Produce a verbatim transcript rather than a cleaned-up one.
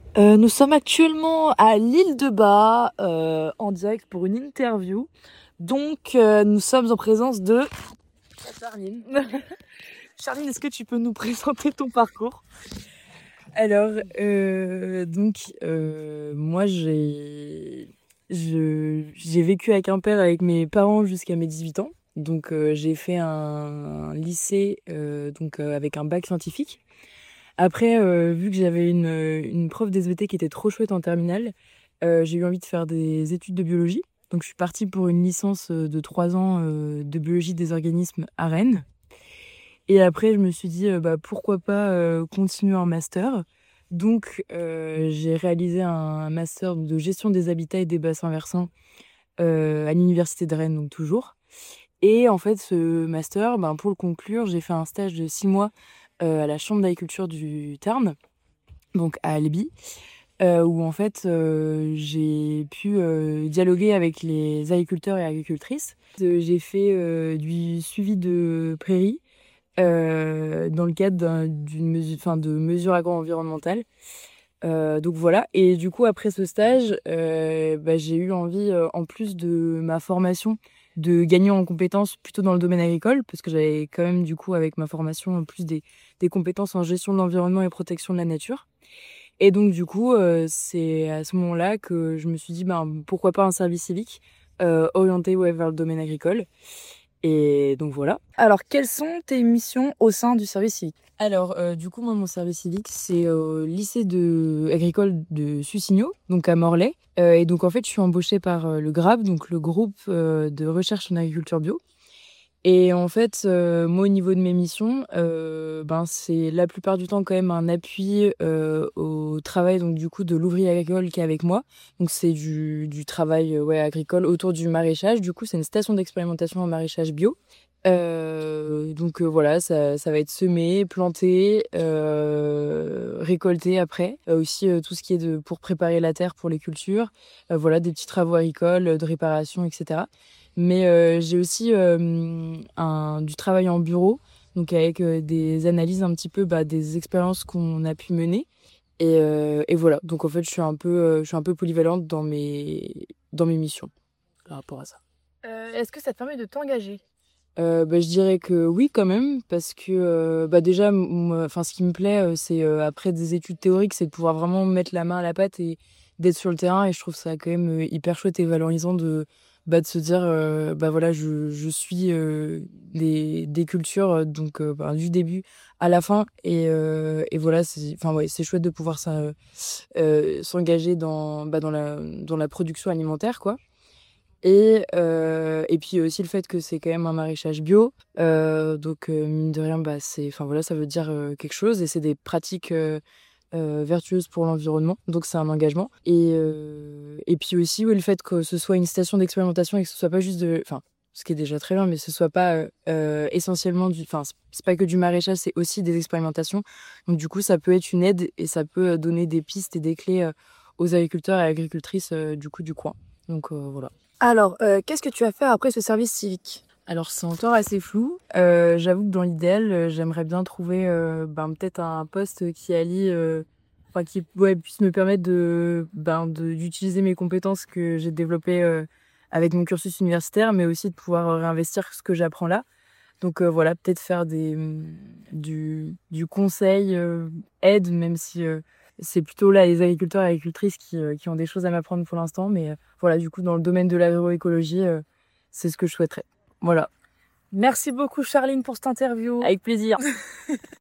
Euh, nous sommes actuellement à l'île de Bas, euh, en direct pour une interview. Donc, euh, nous sommes en présence de Charline. Charline, est-ce que tu peux nous présenter ton parcours? Alors, euh, donc, euh, moi, j'ai, je, j'ai vécu à Quimper avec mes parents jusqu'à mes dix-huit ans. Donc, euh, j'ai fait un, un lycée euh, donc, euh, avec un bac scientifique. Après, euh, vu que j'avais une, une prof d'S V T qui était trop chouette en terminale, euh, j'ai eu envie de faire des études de biologie. Donc, je suis partie pour une licence euh, de trois ans euh, de biologie des organismes à Rennes. Et après, je me suis dit, euh, bah, pourquoi pas euh, continuer un master. Donc, euh, j'ai réalisé un master de gestion des habitats et des bassins versants euh, à l'université de Rennes, donc toujours. Et en fait, ce master, ben, pour le conclure, j'ai fait un stage de six mois euh, à la Chambre d'agriculture du Tarn, donc à Albi, euh, où en fait euh, j'ai pu euh, dialoguer avec les agriculteurs et agricultrices. Euh, J'ai fait euh, du suivi de prairies euh, dans le cadre d'un- d'une mesure, enfin, de mesures agro-environnementales. Euh, donc voilà. Et du coup, après ce stage, euh, bah, j'ai eu envie, euh, en plus de ma formation, de gagner en compétences plutôt dans le domaine agricole, parce que j'avais quand même, du coup, avec ma formation, en plus des, des compétences en gestion de l'environnement et protection de la nature. Et donc, du coup, euh, c'est à ce moment-là que je me suis dit, ben, pourquoi pas un service civique euh, orienté ouais, vers le domaine agricole. Et donc voilà. Alors, quelles sont tes missions au sein du service civique? Alors, euh, du coup, moi, mon service civique, c'est au lycée de... agricole de Sucigno, donc à Morlaix. Euh, et donc, en fait, je suis embauchée par euh, le GRAB, donc le groupe euh, de recherche en agriculture bio. Et en fait, euh, moi, au niveau de mes missions, euh, ben, c'est la plupart du temps quand même un appui euh, au travail donc, du coup, de l'ouvrier agricole qui est avec moi. Donc, c'est du, du travail euh, ouais, agricole autour du maraîchage. Du coup, c'est une station d'expérimentation en maraîchage bio. Euh, donc euh, voilà, ça, ça va être semé, planté, euh, récolté après. Euh, aussi euh, tout ce qui est de, pour préparer la terre pour les cultures. Euh, voilà, des petits travaux agricoles, euh, de réparation, et cetera. Mais euh, j'ai aussi euh, un, du travail en bureau, donc avec euh, des analyses un petit peu bah, des expériences qu'on a pu mener. Et, euh, et voilà, donc en fait, je suis un peu, euh, je suis un peu polyvalente dans mes, dans mes missions par rapport à ça. Euh, est-ce que ça te permet de t'engager? Euh, bah, je dirais que oui quand même parce que euh, bah déjà moi, enfin ce qui me plaît euh, c'est euh, après des études théoriques c'est de pouvoir vraiment mettre la main à la pâte et d'être sur le terrain et je trouve ça quand même euh, hyper chouette et valorisant de bah de se dire euh, bah voilà je, je suis euh, des, des cultures euh, donc euh, bah, du début à la fin et, euh, et voilà c'est enfin ouais c'est chouette de pouvoir ça, euh, s'engager dans bah, dans la dans la production alimentaire quoi. Et, euh, et puis aussi le fait que c'est quand même un maraîchage bio. Euh, donc, euh, mine de rien, bah, c'est, enfin, voilà, ça veut dire euh, quelque chose. Et c'est des pratiques euh, euh, vertueuses pour l'environnement. Donc, c'est un engagement. Et, euh, et puis aussi, oui, le fait que ce soit une station d'expérimentation et que ce soit pas juste de. Enfin, ce qui est déjà très bien, mais ce soit pas euh, euh, essentiellement du. Enfin, c'est c'est pas que du maraîchage, c'est aussi des expérimentations. Donc, du coup, ça peut être une aide et ça peut euh, donner des pistes et des clés euh, aux agriculteurs et agricultrices euh, du coup du coin. Donc, euh, voilà. Alors, euh, qu'est-ce que tu vas faire après ce service civique? Alors c'est encore assez flou. Euh, j'avoue que dans l'idéal, euh, j'aimerais bien trouver euh, ben, peut-être un poste qui allie, euh, enfin qui ouais, puisse me permettre de, ben, de- d'utiliser mes compétences que j'ai développées euh, avec mon cursus universitaire, mais aussi de pouvoir euh, réinvestir ce que j'apprends là. Donc euh, voilà, peut-être faire des, hum, du, du conseil, euh, aide, même si euh, c'est plutôt là les agriculteurs et agricultrices qui, euh, qui ont des choses à m'apprendre pour l'instant. Mais euh, voilà, du coup, dans le domaine de l'agroécologie, euh, c'est ce que je souhaiterais. Voilà. Merci beaucoup Charline pour cette interview. Avec plaisir.